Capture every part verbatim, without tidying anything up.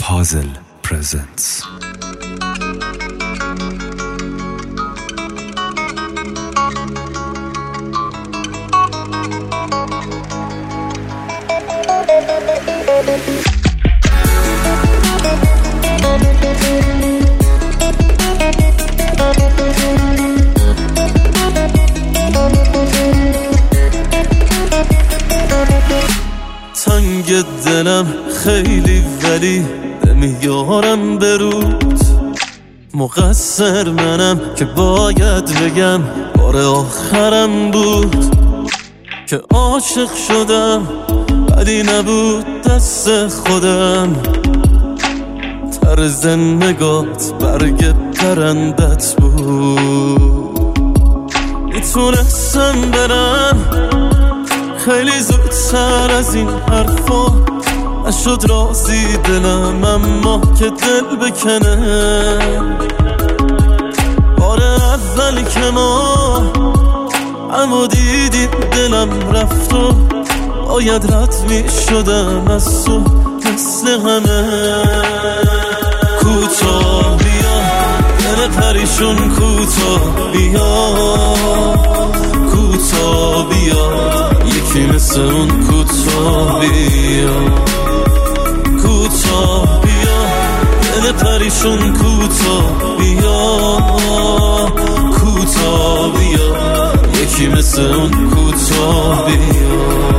Hazel presents. تنگ دلم خیلی ولی نمیارم برود، مقصر منم که باید بگم بار آخرم بود که عاشق شدم ولی نبود دست خودم. طرز نگات برگ پرندت بود، میتونستم برم خیلی زودتر از این حرفا، نشد راضی دلم اما که دل بکنه. بار اولی که ما اما دیدیم دلم رفت و باید رد می شدم از تو مثل همه. کوتاه بیا دل پریشون، کوتاه بیا کوتاه بیا یکی مثل اون کوتاه بیا. کوتاه بیا دل پریشون، کوتاه بیا کوتاه بیا یکی مثل اون کوتاه بیا.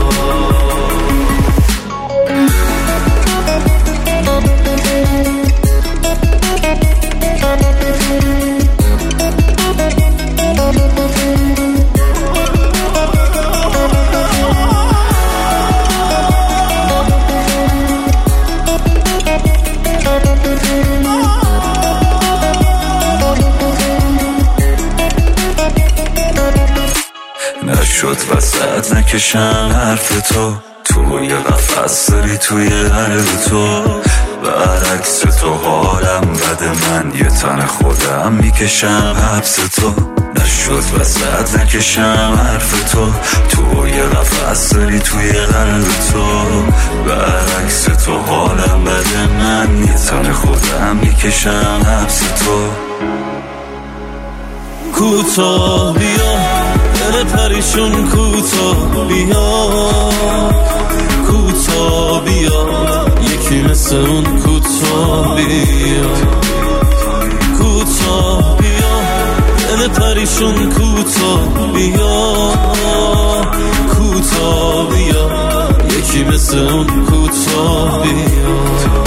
نشد وسط نکشم حرف تو، توی قفص داری توی قلب تو، برعکس تو حالم بده، من یه تن خودم میکشم حبس تو. نشد وسط نکشم حرف تو، توی قفص داری توی قلب تو، برعکس تو حالم بده، من یه تن خودم میکشم حبس تو. کوتاه بیا دل پریشون، کوتاه بیا کوتاه بیا یکی مثل اون کوتاه بیا. کوتاه بیا دل پریشون، کوتاه بیا کوتاه بیا یکی مثل اون کوتاه بیا.